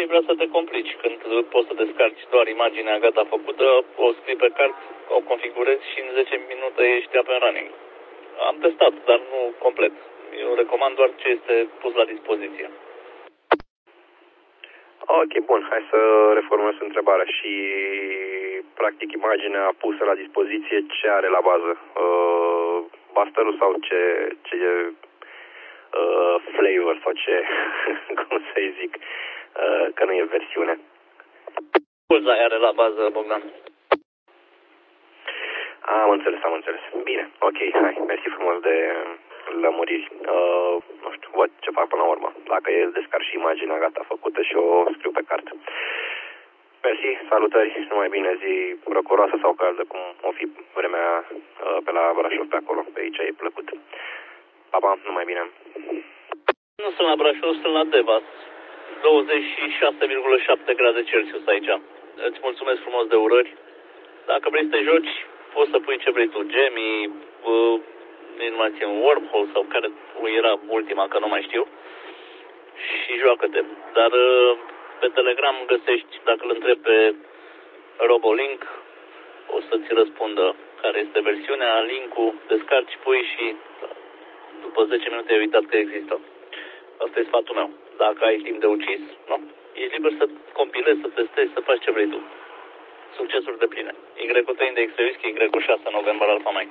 vrea să te complici. Când poți să descarci doar imaginea gata făcută, o scrii pe card, o configurezi și în 10 minute ești up and running. Am testat, dar nu complet. Eu recomand doar ce este pus la dispoziție. Ok, bun, hai să reformulez întrebarea. Și practic imaginea pusă la dispoziție, ce are la bază? Busterul sau ce flavor sau ce, cum să-i zic, că nu e versiune? Bullseye are la bază, Bogdan. Am înțeles. Bine, ok, hai, mersi frumos de lămuriri. Nu știu, văd ce fac până la urmă. Dacă e descarc și imaginea gata făcută și o scriu pe carte. Mersi, salutări, numai bine, zi răcoroasă sau caldă, cum o fi vremea pe la Brașov pe acolo, pe aici e plăcut. Pa, numai bine. Nu sunt la Brașov, sunt la Devas. 26,7 grade Celsius aici. Îți mulțumesc frumos de urări. Dacă vrei să te joci, poți să pui ce vrei tu, Gemmy, animație în Wormhole sau care era ultima, că nu mai știu. Și joacă-te. Dar pe Telegram găsești, dacă îl întrebi pe Robolink, o să-ți răspundă care este versiunea, link-ul, descarci, pui și după 10 minute ai uitat că există. Asta e sfatul meu. Dacă ai timp de ucis, nu? Ești liber să compilezi, să testezi, să faci ce vrei tu. Succesuri de pline. Y3 de X-Whisky, Y6 November Alpha Mike.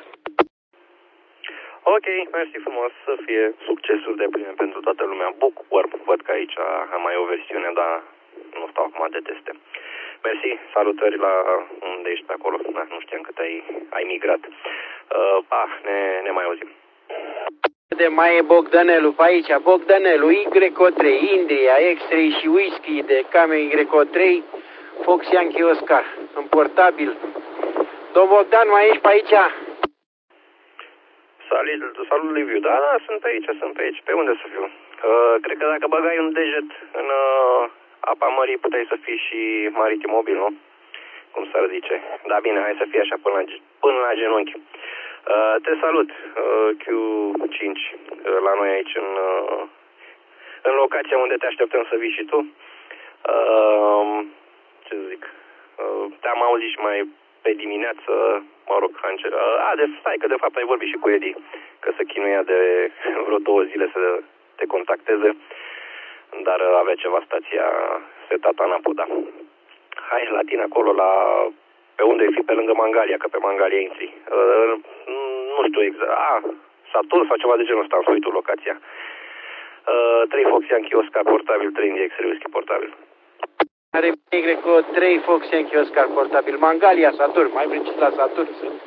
Ok, mersi frumos, să fie succesuri de pline pentru toată lumea. Bookworm, văd că aici am mai o versiune, dar nu stau acum de teste. Mersi, salutări la unde ești pe acolo. Da, nu știam cât ai migrat. Ne mai auzim. De mai e Bogdanelu pe aici, Bogdanelu, Y3, India, X3 și Whisky de Cameo Y3, Fox Yankee Oscar, în portabil. Domn Bogdan, mai ești pe aici? Salut Liviu, da, sunt aici, pe unde să fiu? Cred că dacă băgai un deget în apa mării, puteai să fii și maritimobil, nu? Cum s-ar zice. Da, bine, hai să fie așa până la genunchi. Te salut, Q5, la noi aici în locația unde te așteptăm să vii și tu. Ce zic, te-am auzit și mai pe dimineață, mă rog, stai că de fapt ai vorbit și cu Edi, că se chinuia de vreo 2 zile să te contacteze, dar avea ceva stația setată în Apoda. Hai la tine acolo, pe unde ai fi, pe lângă Mangalia, că pe Mangalia intri. Nu știu exact, Saturn sau ceva de genul ăsta, am uitat locația. 3 Fox Yankee Oscar portabil, 3 India X-Ray Whisky portabil. Are Y3 Fox Yankee Oscar portabil, Mangalia, Saturn, mai precis la Saturn sunt.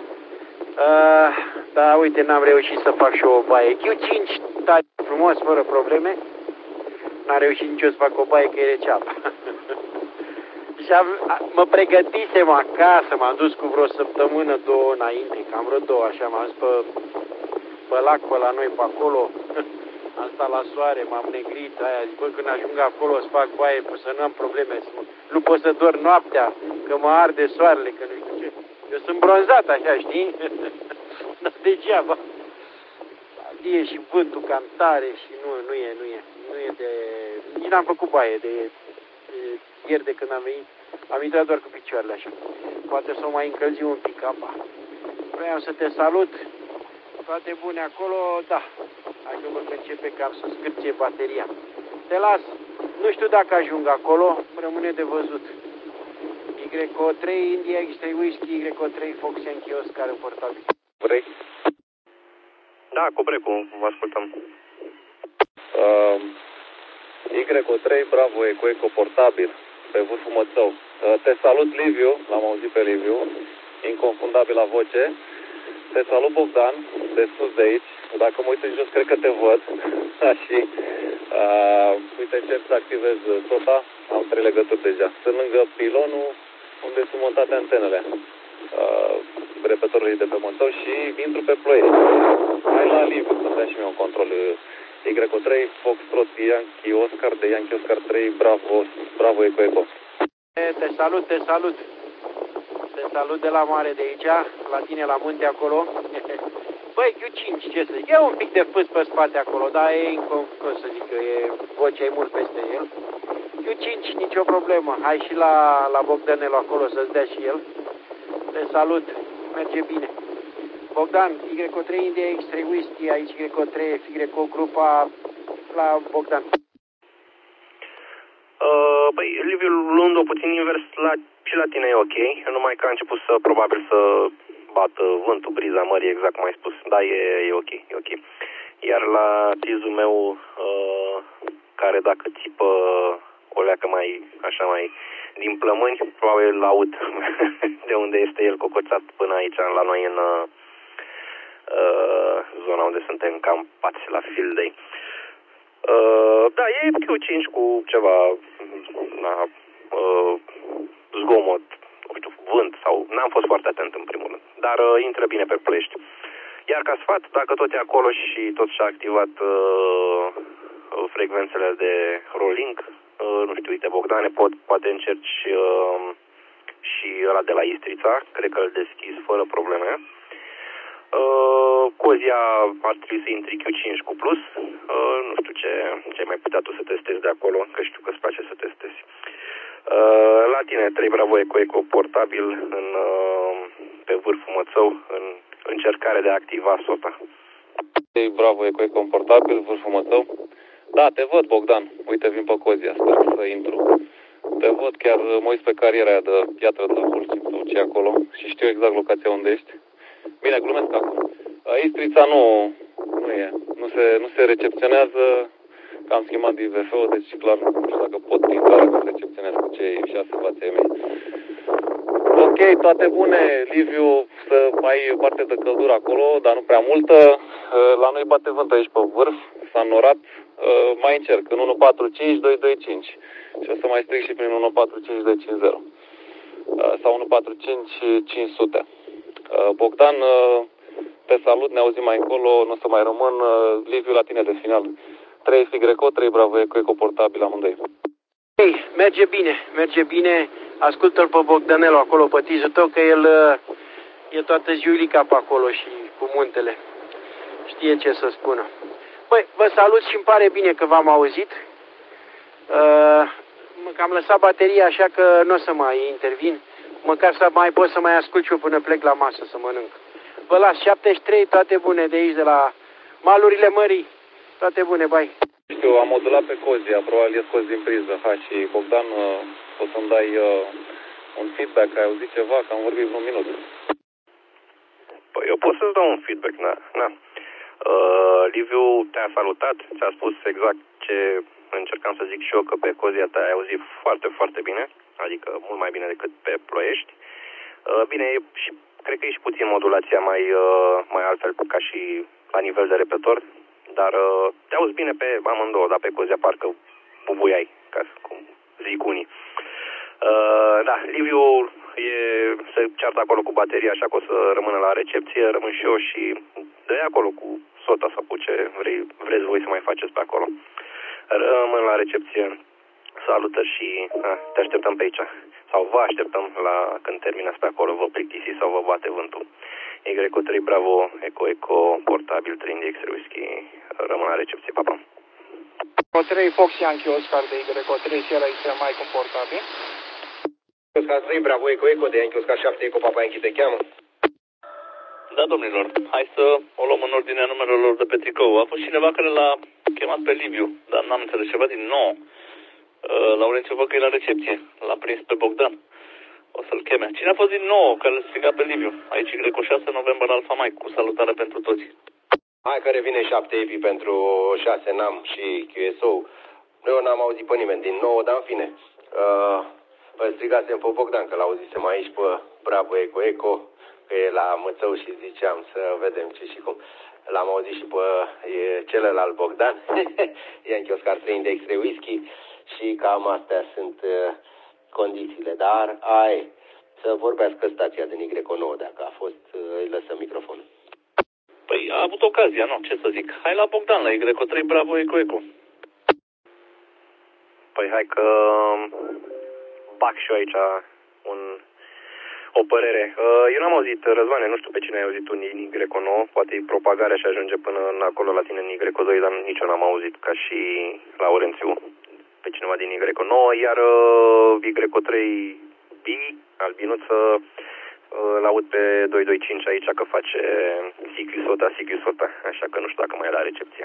Da, uite, n-am reușit să fac și o baie. Q5, tare frumos, fără probleme. N-am reușit nici eu să fac o baie, că e rece apa. Și mă pregătisem acasă, m-am dus cu vreo săptămână, 2 înainte, cam vreo 2, așa, m-am dus pe lac, pe la noi, pe acolo. Am stat la soare, m-am negrit, zic, bă, când ajung acolo să fac baie, să nu am probleme, nu pot să dorm noaptea, că mă arde soarele, că nu știu ce. Eu sunt bronzat așa, știi? Dar degeaba. E și vântul cam tare și nu e de... Nici n-am făcut baie de ieri de când am venit. Am intrat doar cu picioarele așa. Poate să o mai încălzi un pic apa. Vreau să te salut. Toate bune acolo, da. Hai că văd că începe cam să scârție bateria. Te las. Nu știu dacă ajung acolo. Rămâne de văzut. Y3 India X3 Whisky, Y3 Fox Yankee Oscar în portabil. Vrei? Da, cu Brecu, vă ascultăm. Y3 Bravo Eco portabil pe vârful Mățău. Te salut, Liviu, l-am auzit pe Liviu, inconfundabil la voce. Te salut, Bogdan, de sus de aici. Dacă mă uit în jos, cred că te văd. Și uite, încerc să activez SOTA. Am 3 legături deja. Sunt lângă pilonul unde sunt montate antenele repetătorului de pe Mățău și intru pe Ploiești. Hai la Liviu, să dăm și mie un control. Y3 Foxtrot Yankee Oscar de Yankee Oscar 3 Bravo Eco. Te salut. Te salut de la mare de aici, la tine la munte acolo. Băi, Q5, ce să zic, e un pic de fâs pe spate acolo, dar e cum să zic, vocea e mult peste el. Q5, nicio problemă. Hai și la Bogdanelu acolo să-ți dea și el. Te salut, merge bine. Bogdan, Y3 India X3 Whisky, aici Y3 FY grupa la Bogdan. Păi, Liviu, luând-o puțin invers, și la tine e ok, numai că a început probabil să bată vântul, briza mării, exact cum ai spus. Da, e ok, e ok. Iar la tizul meu, care dacă țipă o leacă mai din plămâni, probabil îl aud de unde este el cocoțat până aici, la noi în zona unde suntem campați la Field Day. Da, e Q5 cu ceva zgomot, nu știu, vânt sau... N-am fost foarte atent în primul rând, dar intră bine pe Ploiești. Iar ca sfat, dacă tot e acolo și tot și-a activat frecvențele de rolling, nu știu, uite, Bogdane, poate încerci și ăla de la Istrița, cred că îl deschizi fără probleme. Cozia ar trebui să intri Q5 cu plus. Nu știu ce ai mai putea tu să testezi de acolo, că știu că îți place să testezi. La tine, 3 Bravo Eco portabil pe vârful Mățău, în încercare de a activa SOTA. 3 Bravo Eco portabil, vârful Mățău. Da, te văd, Bogdan. Uite, vin pe Cozia, sper să intru. Te văd, chiar mă uit pe cariera aia de piatră de la Vulci, sau ce acolo, și știu exact locația unde ești. Bine, glumesc acum. Istrița nu se recepționează, că am schimbat de IVF-ul, deci clar nu știu dacă pot intra dacă se recepționează cu cei 6 vaței mei. Ok, toate bune, Liviu, să ai parte de căldură acolo, dar nu prea multă. La noi bate vânt aici pe vârf, s-a înnorat, mai încerc, în 145-225 și o să mai stric și prin 145-250 sau 145-500. Bogdan, te salut, ne auzim mai încolo, nu o să mai rămân. Liviu, la tine de final. 3 FY, 3 Bravo Eco portabil amândoi. Ei, merge bine. Ascultă-l pe Bogdanelu acolo, pe tizul tău, că el e toată ziulica pe acolo și cu muntele. Știe ce să spună. Păi, vă salut și îmi pare bine că v-am auzit. Că am lăsat bateria, așa că nu o să mai intervin. Măcar să mai pot să mai ascult și eu până plec la masă să mănânc. Vă las 73, toate bune de aici, de la malurile mării. Toate bune, bai. Știu, am modulat pe Cozia, probabil e scos din priză. Și Bogdan, o să-mi dai un feedback, ai auzit ceva, că am vorbit vreun minut. Păi eu pot să-ți dau un feedback, na. Liviu te-a salutat, ți-a spus exact ce încercam să zic și eu, că pe Cozia te-ai auzit foarte, foarte bine, adică mult mai bine decât pe Ploiești. Bine, și cred că e și puțin modulația mai altfel ca și la nivel de repetor, dar te auzi bine pe amândouă, dar pe Cozia parcă bubuiai, ca cum zic unii. Da, Liviu se ceartă acolo cu bateria, așa că o să rămână la recepție, rămân și eu și dă acolo cu SOTA sau cu ce vreți voi să mai faceți pe acolo. Rămân la recepție, salută și te așteptăm pe aici. Sau vă așteptăm când terminați pe acolo, vă plictisiți sau vă bate vântul. Y3 Bravo Eco portabil 3 India X3 Whisky, rămân la recepție, papa. Y3 Fox Yankee Oscar de Y3 Sierra X3 mai confortabil. Oscar 3 Bravo Eco de Yankee Oscar 7 Eco Papa Yankee te cheamă? Da, domnilor, hai să o luăm în ordinea numerelor de pe tricou. A fost cineva care l-a chemat pe Liviu, dar n-am înțeles ceva din nou. Laurențiu, văd că e la recepție. L-a prins pe Bogdan. O să-l cheme. Cine a fost din nou care îl striga pe Liviu? Aici Y6 November Alpha Mike, cu salutare pentru toți. Hai că revine 7 EPI pentru 6 NAM și QSO. Eu n-am auzit pe nimeni din nou, dar în fine. Îl strigasem pe Bogdan, că l-auzisem aici pe Bravo Eco, că e la Mățău și ziceam să vedem ce și cum. L-am auzit și pe celălalt Bogdan, Yankee Oscar 3 India X3 Whisky, și cam astea sunt condițiile. Dar să vorbească stația din Y9, dacă a fost, îi lăsăm microfonul. Păi a avut ocazia, nu? Ce să zic. Hai la Bogdan, la Y3 Bravo Eco. Păi hai că bag și eu aici o părere. Eu n-am auzit, Răzvane, nu știu pe cine ai auzit tu în Y9, poate e propagarea și ajunge până acolo la tine în Y2, dar nici eu n-am auzit ca și Laurențiu. pe cineva din Y9, iar Y3B, albinuță, l-aud pe 225 aici că face CQ SOTA, așa că nu știu dacă mai e la recepție.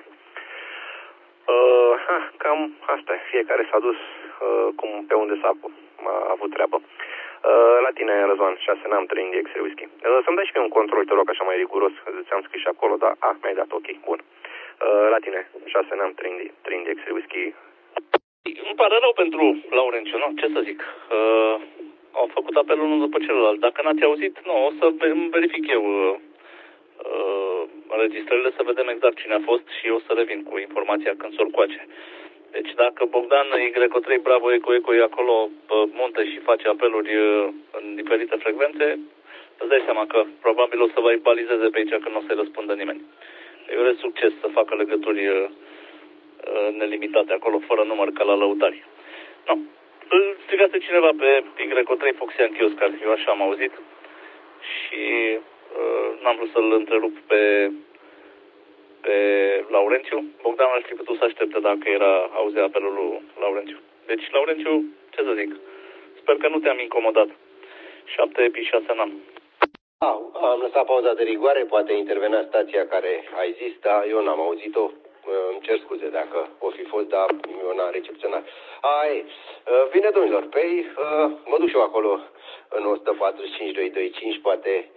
Cam asta e. Fiecare s-a dus cum pe unde a avut treabă. La tine, Răzvan, 6 n-am 3 Indy X-ray whisky. Să-mi dai și mie un control, te rog, așa mai riguros. Ți-am scris și acolo, dar mi-ai dat, ok, bun. La tine, 6 n-am 3 Indy X-ray whisky. Îmi pare rău pentru Laurențiu, nu? Ce să zic? Au făcut apelul unul după celălalt. Dacă n-ați auzit, nu, o să verific eu înregistrările, să vedem exact cine a fost și eu să revin cu informația când s-or coace. Deci dacă Bogdan Y3 Bravo Eco e acolo pe munte și face apeluri în diferite frecvențe, îți dai seama că probabil o să vă balizeze pe aici când nu o să-i răspundă nimeni. Eu urez succes să facă legături nelimitate acolo, fără număr, ca la lăutari. Nu. Îl strigase cineva pe Y3 Foxian Chioscar, eu așa am auzit și n-am vrut să-l întrerup pe Laurențiu. Bogdan ar fi putut să aștepte dacă auzea apelul lui Laurențiu. Deci, Laurențiu, ce să zic? Sper că nu te-am incomodat. 7 epi, 6 n-am. Am lăsat pauza de rigoare, poate intervenea stația care ai zis, dar eu n-am auzit-o. Îmi cer scuze dacă o fi fost, dar eu n-am recepționat. Bine, domnilor, mă duc și eu acolo în 145-225, poate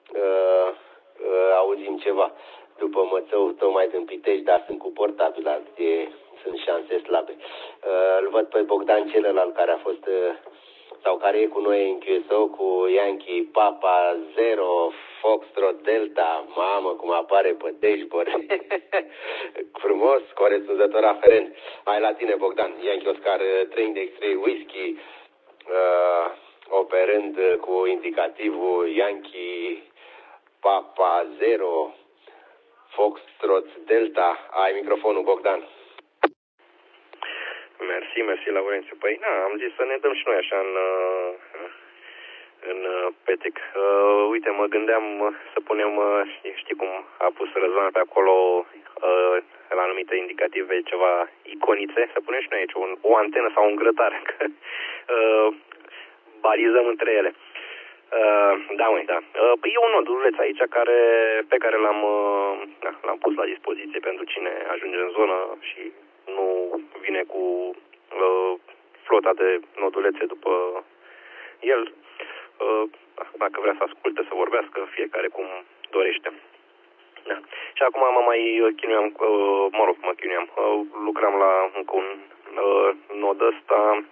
auzim ceva. După Mățău, tocmai din Pitești, dar sunt cu portabil, sunt șanse slabe. Îl văd pe Bogdan celălalt care a fost, sau care e cu noi în QSO, cu Yankee Papa 0 Foxtrot Delta, mamă cum apare pe dashboard. Frumos, corespunzător aferent. Hai la tine, Bogdan, Yankee Oscar 3 Index 3 Whisky, operând cu indicativul Yankee Papa 0 Foxtrot Delta. Ai microfonul, Bogdan. Mersi, Laurențiu. Păi, am zis să ne dăm și noi așa în petec. Uite, mă gândeam să punem, știi cum a pus Răzvan pe acolo la anumite indicative ceva iconițe, să punem și noi aici o antenă sau un grătar, că barizăm între ele. Da. Păi e un noduleț aici pe care l-am pus la dispoziție pentru cine ajunge în zonă și nu vine cu flota de nodulețe după el. Dacă vrea să asculte, să vorbească, fiecare cum dorește. Da. Și acum mă mai chinuiam, lucram la încă un nod ăsta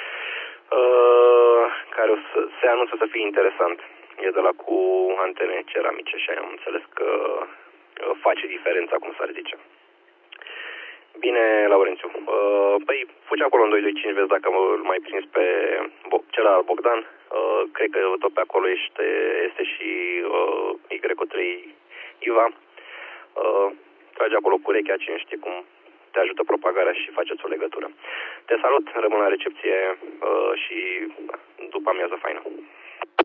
care se anunță să fie interesant. E de la cu antene ceramice și am înțeles că face diferența, cum s-ar zice. Bine, Laurențiu. Păi, fugi acolo în 225, vezi dacă îl mai prins pe celălalt Bogdan. Cred că tot pe acolo este și Y3 Iva. Trage acolo cu urechea, cine știe cum te ajută propagarea și faceți o legătură. Te salut, rămân la recepție și după amiază faină.